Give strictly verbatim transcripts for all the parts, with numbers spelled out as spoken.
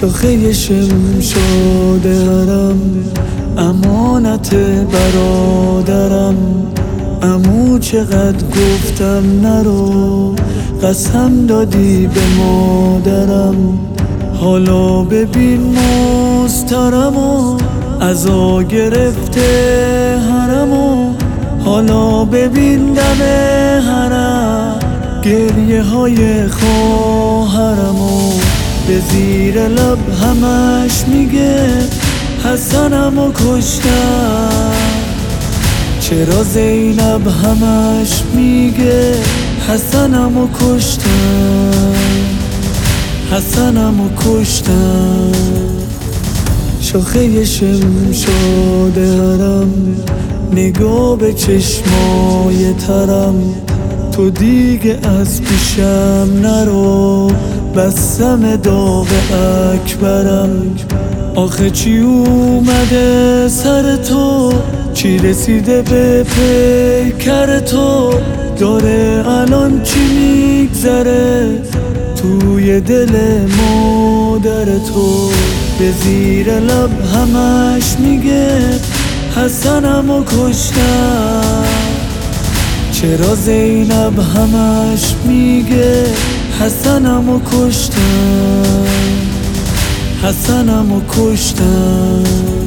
شاخه شمشاد حرم، امانت برادرم. عمو چقدر گفتم نرو، قسم دادی به مادرم. حالا ببین مسترمو عزا گرفته حرمو. حالا ببین دم حرم گریه های خواهرمو. به زیر لب همش میگه حسنمو کشتم. چرا زینب همش میگه حسنمو کشتم، حسنمو کشتم. شاخه شمشاد حرم، نگاه به چشمای ترم. تو دیگه از پیشم نرو، بستم داغ اکبرم. آخه چی اومده سر تو، چی رسیده به پیکر تو. داره الان چی میگذره توی دل مادر تو. به زیر لب همش میگه حسنمو کشتم. چرا زینب همش میگه حسنمو کشتم، حسنمو کشتم.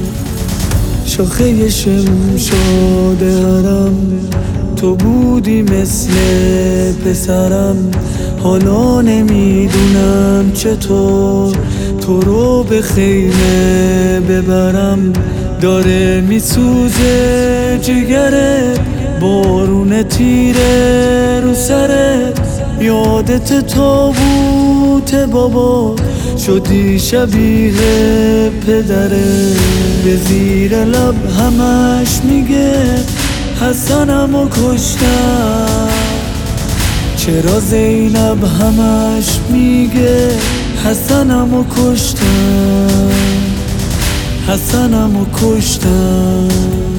شاخه شمشاد حرم، تو بودی مثل پسرم. حالا نمیدونم چطور تو رو به خیمه ببرم. داره میسوزه جگرت، بارون تیره رو سرت. یادت تابوت بابا شدی شبیه پدره. به زیر لب همش میگه حسنمو کشتم. چرا زینب همش میگه حسنمو کشتم، حسنمو کشتم.